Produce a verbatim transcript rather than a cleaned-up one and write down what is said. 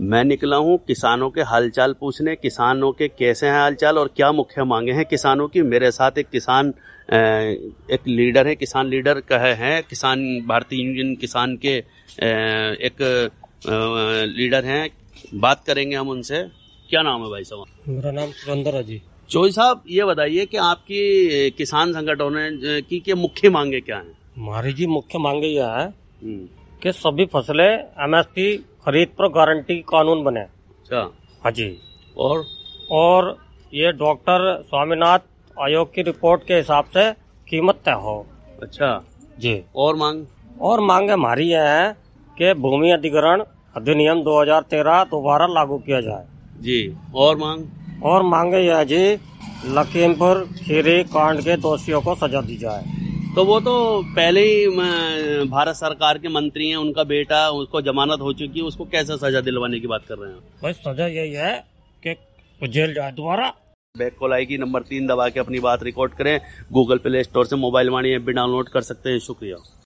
मैं निकला हूं किसानों के हालचाल पूछने, किसानों के कैसे हैं हालचाल और क्या मुख्य मांगे हैं किसानों की। मेरे साथ एक किसान एक लीडर है, किसान लीडर कहे हैं, किसान भारतीय यूनियन किसान के एक लीडर हैं। बात करेंगे हम उनसे। क्या नाम है भाई साहब? मेरा नाम सुरेंद्र है जी। चौधरी साहब, ये बताइए कि आपकी किसान संगठनों की के मुख्य मांगे क्या हैं? हमारी जी मुख्य मांगे यह है कि सभी फसलें एमएसपी खरीद पर गारंटी कानून बने। अच्छा। हाँ जी। और और ये डॉक्टर स्वामीनाथन आयोग की रिपोर्ट के हिसाब से कीमत तय हो। अच्छा जी। और मांग और मांग हमारी यह है कि भूमि अधिग्रहण अधिनियम दो हज़ार तेरह दोबारा लागू किया जाए जी। और मांग और मांगे यह जी लखीमपुर खीरी कांड के दोषियों को सजा दी जाए। तो वो तो पहले ही भारत सरकार के मंत्री हैं, उनका बेटा, उसको जमानत हो चुकी है, उसको कैसे सजा दिलवाने की बात कर रहे हैं? बस सजा यही है कि जेल जाए दोबारा। बैक कॉल आएगी, नंबर तीन दबा के अपनी बात रिकॉर्ड करें। गूगल प्ले स्टोर से मोबाइल वाणी ऐप भी डाउनलोड कर सकते हैं। शुक्रिया।